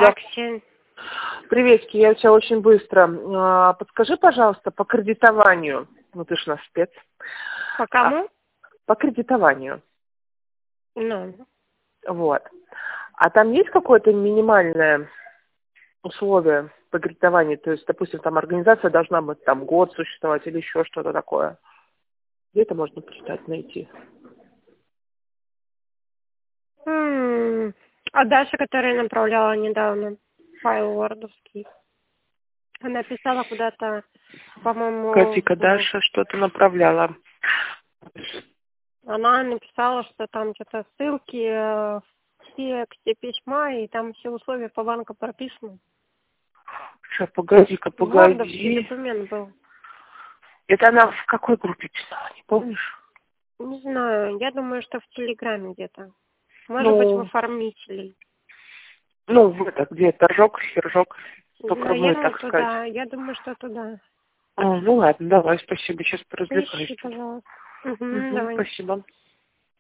Да. Ксения. Приветики, я у тебя очень быстро. Подскажи, пожалуйста, по кредитованию. Ну, ты ж наш спец. По кому? По кредитованию. Ну. Вот. А там есть какое-то минимальное условие по кредитованию? То есть, допустим, там организация должна быть там год существовать или еще что-то такое. Где это можно почитать, найти? А Даша, которая направляла недавно файл вордовский, она писала куда-то, по-моему... Катика, Даша что-то направляла. Она написала, что там что-то ссылки в тексте письма, и там все условия по банку прописаны. Сейчас, погоди-ка, Вордовский погоди. документ был. Это она в какой группе писала, не помнишь? Не знаю, я думаю, что в Телеграме где-то. Может быть, в оформителей. Ну, в это, где торжок, хержок. Только мы, Наверное, так туда. сказать. Я думаю, что туда. Ну ладно, давай, спасибо, сейчас Поищи, поразвлекаюсь. пожалуйста. Угу, Давай. спасибо.